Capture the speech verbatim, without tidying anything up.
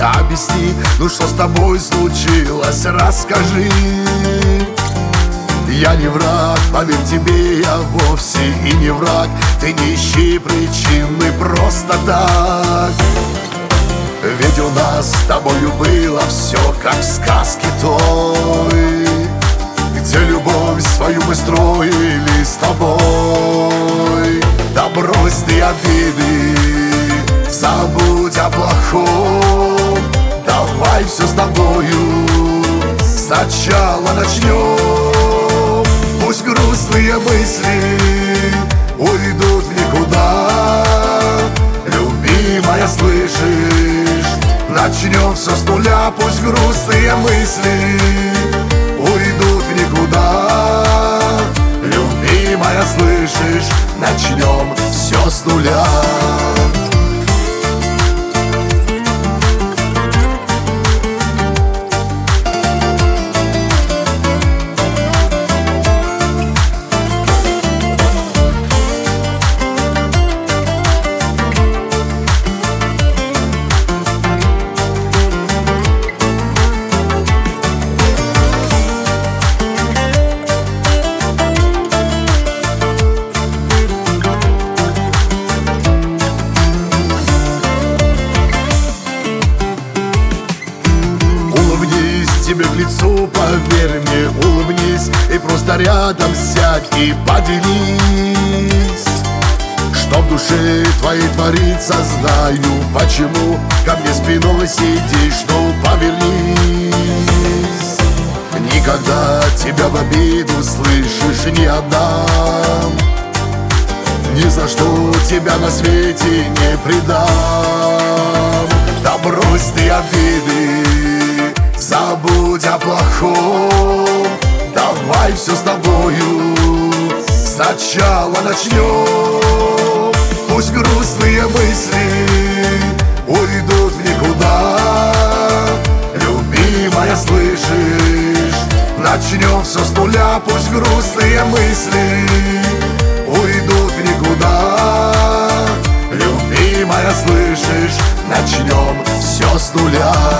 объясни, ну что с тобой случилось, расскажи. Я не враг, поверь, тебе я вовсе и не враг. Ты не ищи причины просто так. Ведь у нас с тобою было все как в сказке той, где любовь свою мы строили с тобой. Да брось ты обиды, забудь о плохом. Давай все с тобою сначала начнем. Пусть грустные мысли уйдут в никуда. Любимая, слышишь, начнем все с нуля. Пусть грустные мысли уйдут в никуда. Любимая, слышишь, начнем все с нуля. Тебе к лицу, поверь мне, улыбнись и просто рядом сядь и поделись, что в душе твоей творится. Знаю, почему ко мне спиной сидишь, ну повернись. Никогда тебя в обиду, слышишь, не отдам. Ни за что тебя на свете не предам. Да брось ты обиды, забудь о плохом. Давай все с тобою сначала начнем. Пусть грустные мысли уйдут в никуда. Любимая, слышишь, начнем все с нуля. Пусть грустные мысли уйдут в никуда. Любимая, слышишь, начнем все с нуля.